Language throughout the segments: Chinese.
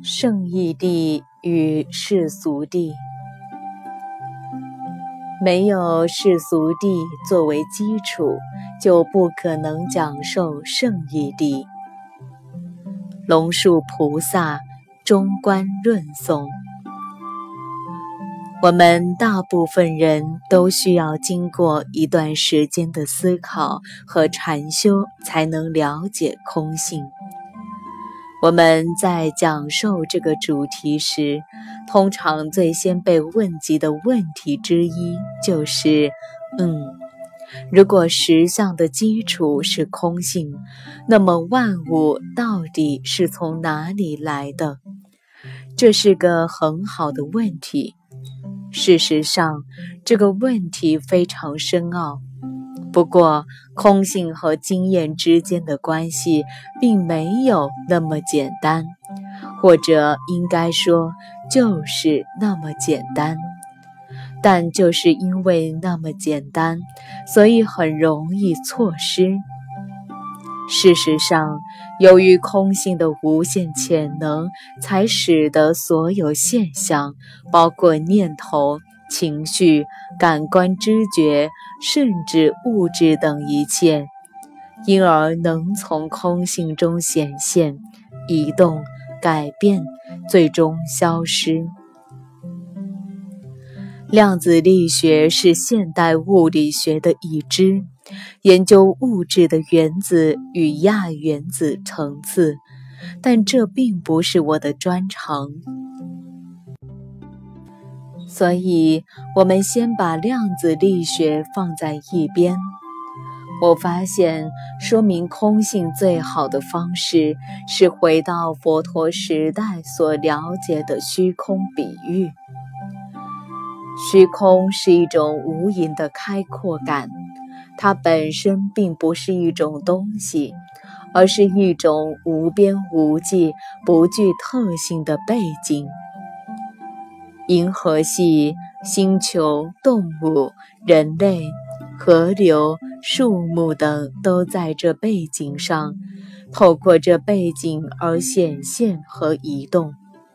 圣义谛与世俗谛。没有世俗谛作为基础，就不可能讲授圣义谛。龙树菩萨中观论颂。我们大部分人都需要经过一段时间的思考和禅修，才能了解空性。我们在讲授这个主题时，通常最先被问及的问题之一就是如果实相的基础是空性，那么万物到底是从哪里来的？这是个很好的问题。事实上，这个问题非常深奥。不过，空性和经验之间的关系并没有那么简单，或者应该说，就是那么简单。但就是因为那么简单，所以很容易错失。事实上，由于空性的无限潜能，才使得所有现象，包括念头、情绪、感官知觉，甚至物质等一切，因而能从空性中显现、移动、改变，最终消失。量子力学是现代物理学的一支，研究物质的原子与亚原子层次，但这并不是我的专长。所以，我们先把量子力学放在一边。我发现，说明空性最好的方式是回到佛陀时代所了解的虚空比喻。虚空是一种无垠的开阔感，它本身并不是一种东西，而是一种无边无际、不具特性的背景。银河系、星球、动物、人类、河流、树木等都在这背景上，透过这背景而显现和移动。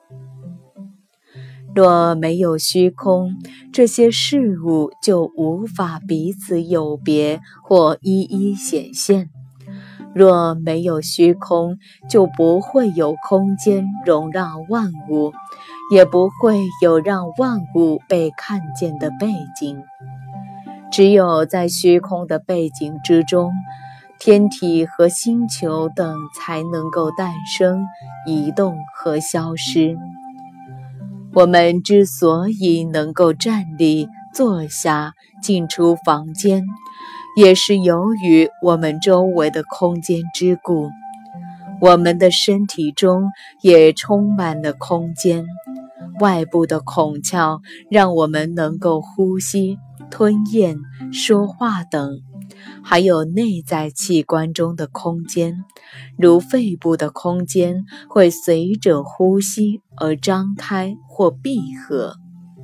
若没有虚空，这些事物就无法彼此有别或一一显现。若没有虚空，就不会有空间容纳万物，也不会有让万物被看见的背景。只有在虚空的背景之中，天体和星球等才能够诞生、移动和消失。我们之所以能够站立、坐下、进出房间，也是由于我们周围的空间之故。我们的身体中也充满了空间，外部的孔窍让我们能够呼吸、吞咽、说话等，还有内在器官中的空间，如肺部的空间会随着呼吸而张开或闭合。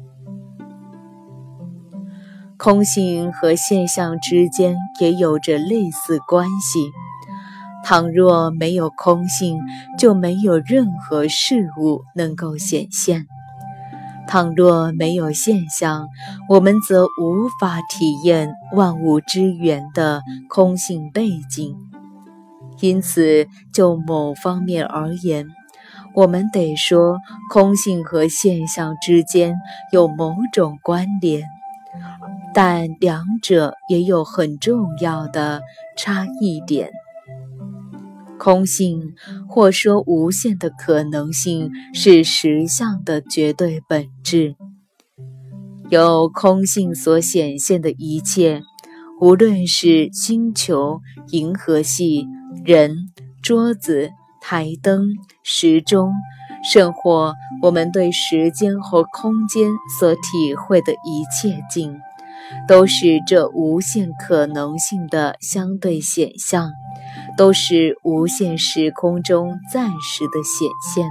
空性和现象之间也有着类似关系。倘若没有空性，就没有任何事物能够显现。倘若没有现象，我们则无法体验万物之源的空性背景。因此，就某方面而言，我们得说空性和现象之间有某种关联，但两者也有很重要的差异点。空性，或说无限的可能性，是实相的绝对本质。由空性所显现的一切，无论是星球、银河系、人、桌子、台灯、时钟，甚或我们对时间和空间所体会的一切境，都是这无限可能性的相对显象，都是无限时空中暂时的显现。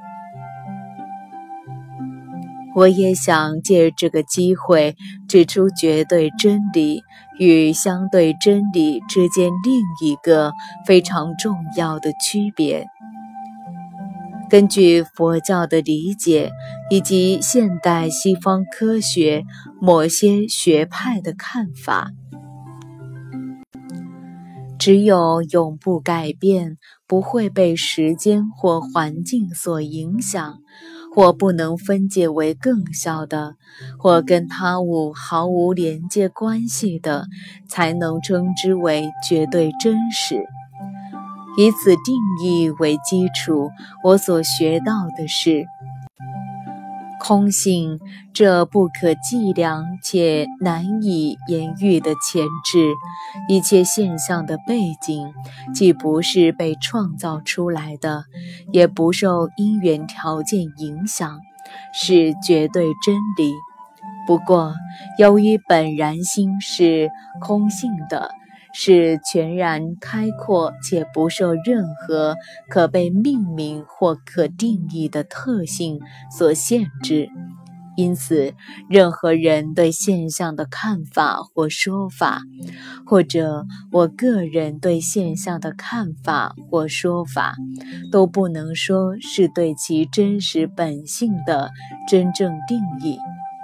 我也想借这个机会指出绝对真理与相对真理之间另一个非常重要的区别。 根据佛教的理解，以及现代西方科学某些学派的看法，只有永不改变，不会被时间或环境所影响，或不能分解为更小的，或跟他物毫无连接关系的，才能称之为绝对真实。以此定义为基础，我所学到的是，空性这不可计量且难以言喻的前置，一切现象的背景，既不是被创造出来的，也不受因缘条件影响，是绝对真理。不过，由于本然心是空性的，是全然开阔且不受任何可被命名或可定义的特性所限制，因此任何人对现象的看法或说法，或者我个人对现象的看法或说法，都不能说是对其真实本性的真正定义。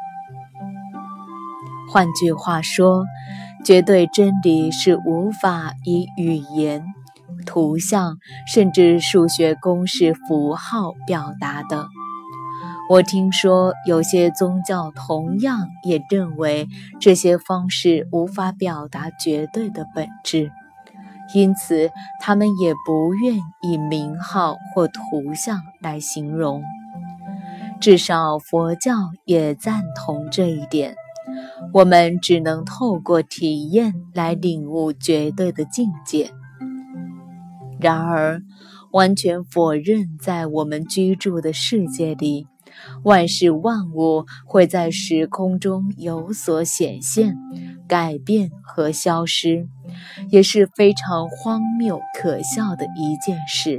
换句话说，绝对真理是无法以语言、图像甚至数学公式符号表达的。我听说有些宗教同样也认为这些方式无法表达绝对的本质，因此他们也不愿以名号或图像来形容。至少佛教也赞同这一点。我们只能透过体验来领悟绝对的境界。然而，完全否认在我们居住的世界里，万事万物会在时空中有所显现、改变和消失，也是非常荒谬可笑的一件事。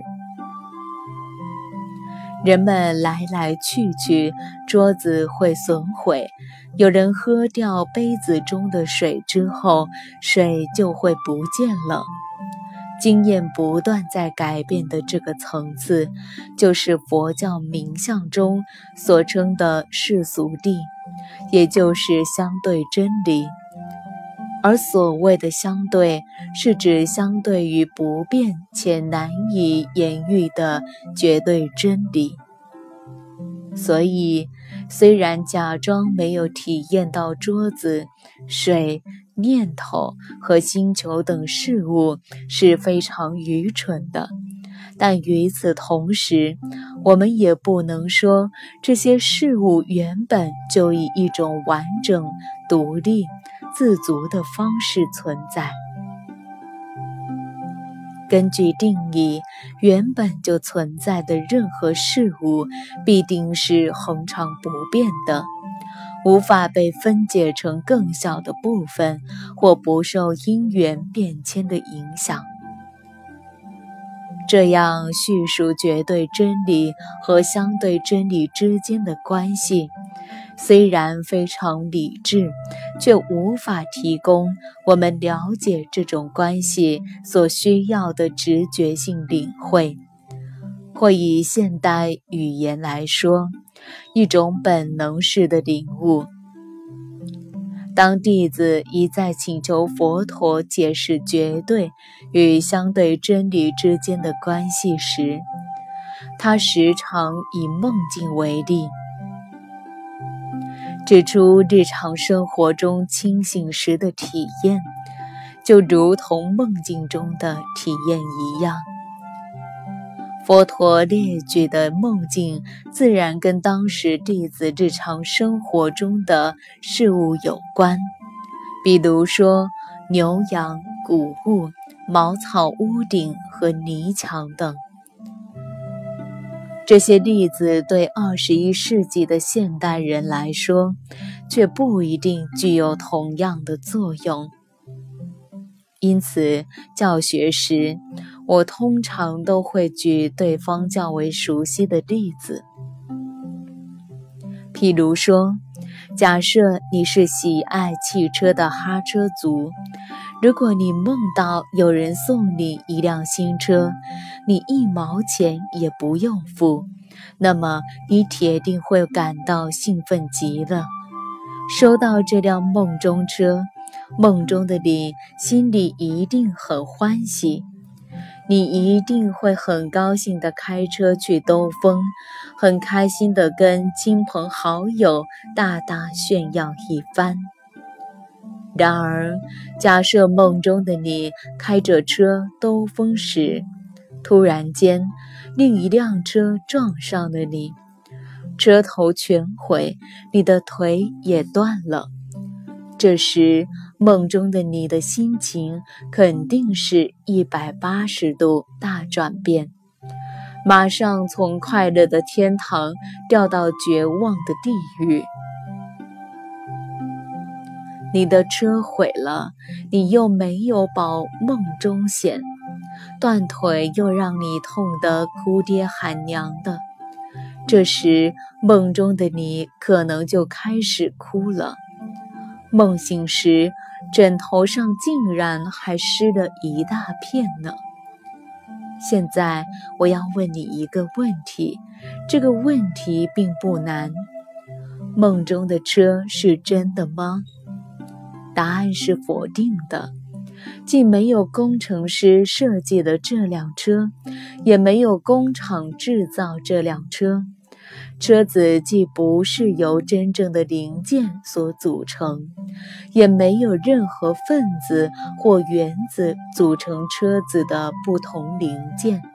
人们来来去去，桌子会损毁，有人喝掉杯子中的水之后，水就会不见了。经验不断在改变的这个层次，就是佛教名相中所称的世俗谛，也就是相对真理。而所谓的相对，是指相对于不变且难以言喻的绝对真理。所以，虽然假装没有体验到桌子、水、念头和星球等事物是非常愚蠢的，但与此同时，我们也不能说这些事物原本就以一种完整、独立、自足的方式存在。根据定义，原本就存在的任何事物必定是恒常不变的，无法被分解成更小的部分，或不受因缘变迁的影响。这样叙述绝对真理和相对真理之间的关系，虽然非常理智，却无法提供我们了解这种关系所需要的直觉性领会，或以现代语言来说，一种本能式的领悟。当弟子一再请求佛陀解释绝对与相对真理之间的关系时，他时常以梦境为例，指出日常生活中清醒时的体验，就如同梦境中的体验一样。佛陀列举的梦境自然跟当时弟子日常生活中的事物有关，比如说牛羊、谷物、茅草屋顶和泥墙等。这些例子对21世纪的现代人来说，却不一定具有同样的作用。因此，教学时，我通常都会举对方较为熟悉的例子。譬如说，假设你是喜爱汽车的哈车族， 如果你梦到有人送你一辆新车，你1毛钱也不用付，那么你铁定会感到兴奋极了。收到这辆梦中车，梦中的你心里一定很欢喜，你一定会很高兴地开车去兜风，很开心地跟亲朋好友大大炫耀一番。然而，假设梦中的你开着车兜风时，突然间另一辆车撞上了你，车头全毁，你的腿也断了。这时，梦中的你的心情肯定是180度大转变，马上从快乐的天堂掉到绝望的地狱。你的车毁了，你又没有保梦中险，断腿又让你痛得哭爹喊娘的。这时，梦中的你可能就开始哭了。梦醒时，枕头上竟然还湿了一大片呢。现在我要问你一个问题，这个问题并不难。梦中的车是真的吗？答案是否定的，既没有工程师设计了这辆车，也没有工厂制造这辆车。车子既不是由真正的零件所组成，也没有任何分子或原子组成车子的不同零件。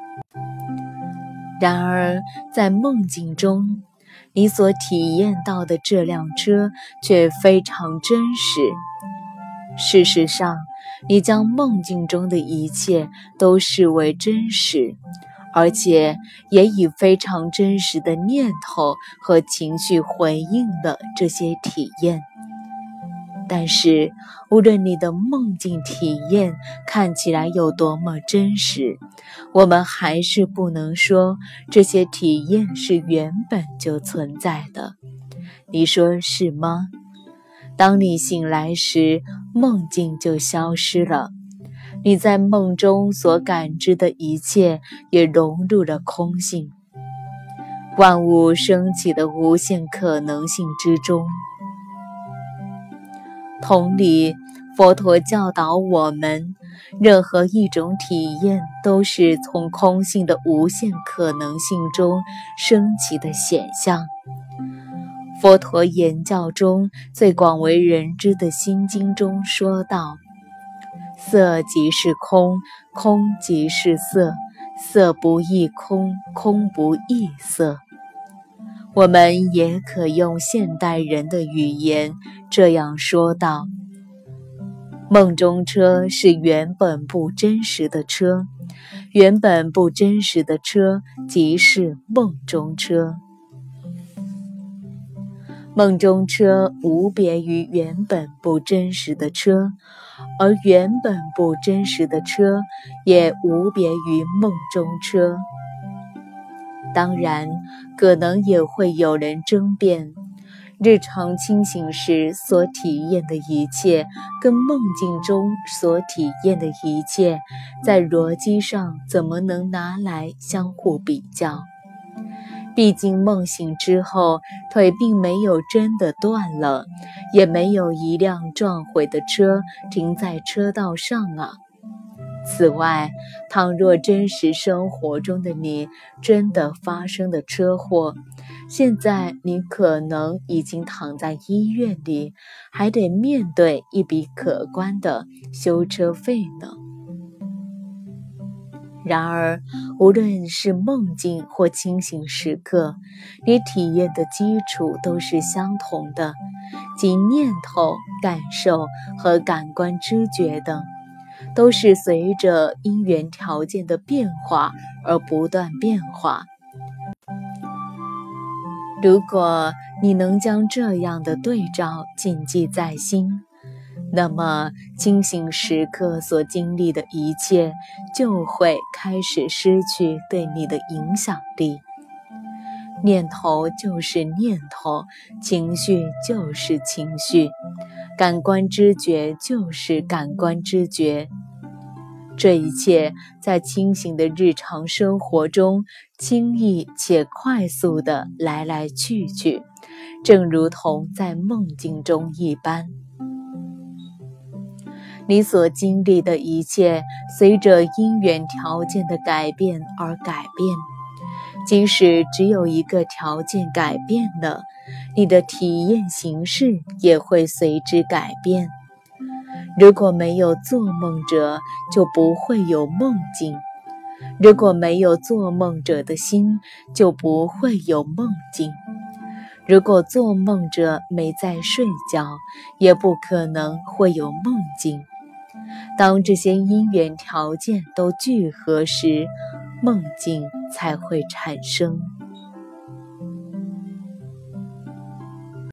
然而，在梦境中，你所体验到的这辆车却非常真实。事实上，你将梦境中的一切都视为真实，而且也以非常真实的念头和情绪回应了这些体验。但是，无论你的梦境体验看起来有多么真实，我们还是不能说这些体验是原本就存在的。你说是吗？当你醒来时，梦境就消失了，你在梦中所感知的一切也融入了空性，万物升起的无限可能性之中。同理，佛陀教导我们，任何一种体验都是从空性的无限可能性中升起的显象。佛陀言教中最广为人知的心经中说道：色即是空，空即是色，色不异空，空不异色。我们也可用现代人的语言这样说道：梦中车是原本不真实的车，原本不真实的车即是梦中车。梦中车无别于原本不真实的车，而原本不真实的车也无别于梦中车。当然，可能也会有人争辩，日常清醒时所体验的一切，跟梦境中所体验的一切，在逻辑上怎么能拿来相互比较？毕竟梦醒之后，腿并没有真的断了，也没有一辆撞毁的车停在车道上啊。此外，倘若真实生活中的你真的发生了车祸，现在你可能已经躺在医院里，还得面对一笔可观的修车费呢。然而，无论是梦境或清醒时刻，你体验的基础都是相同的，即念头、感受和感官知觉等，都是随着因缘条件的变化而不断变化。如果你能将这样的对照谨记在心，那么清醒时刻所经历的一切就会开始失去对你的影响力。念头就是念头，情绪就是情绪， 感官知觉就是感官知觉。这一切在清醒的日常生活中轻易且快速地来来去去，正如同在梦境中一般。你所经历的一切随着因缘条件的改变而改变，即使只有一个条件改变了，你的体验形式也会随之改变。如果没有做梦者，就不会有梦境；如果没有做梦者的心，就不会有梦境；如果做梦者没在睡觉，也不可能会有梦境。当这些因缘条件都聚合时，梦境才会产生。